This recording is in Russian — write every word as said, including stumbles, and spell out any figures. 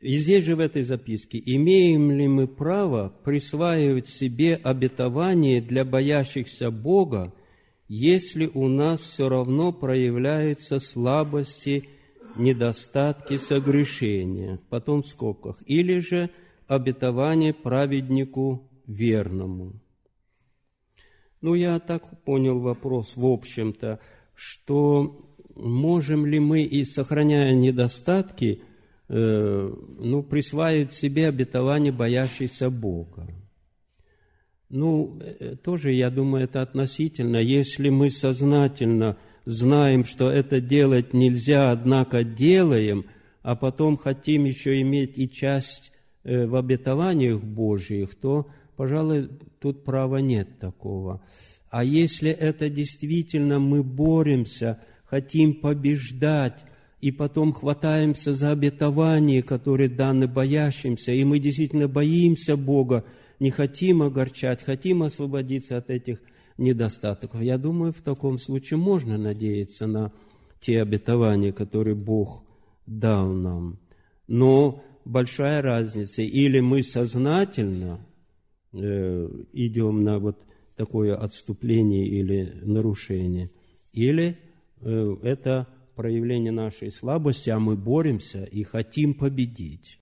И здесь же в этой записке: «Имеем ли мы право присваивать себе обетование для боящихся Бога, если у нас все равно проявляются слабости, недостатки, согрешения?» Потом в скобках. «Или же обетование праведнику верному». Ну, я так понял вопрос, в общем-то, что можем ли мы, и сохраняя недостатки, э, ну, присваивать себе обетование боящихся Бога. Ну, тоже, я думаю, это относительно. Если мы сознательно знаем, что это делать нельзя, однако делаем, а потом хотим еще иметь и часть э, в обетованиях Божьих, то, пожалуй, тут права нет такого. А если это действительно мы боремся, хотим побеждать, и потом хватаемся за обетования, которые даны боящимся, и мы действительно боимся Бога, не хотим огорчать, хотим освободиться от этих недостатков, я думаю, в таком случае можно надеяться на те обетования, которые Бог дал нам. Но большая разница: или мы сознательно э, идем на вот такое отступление или нарушение, или э, это проявление нашей слабости, а мы боремся и хотим победить.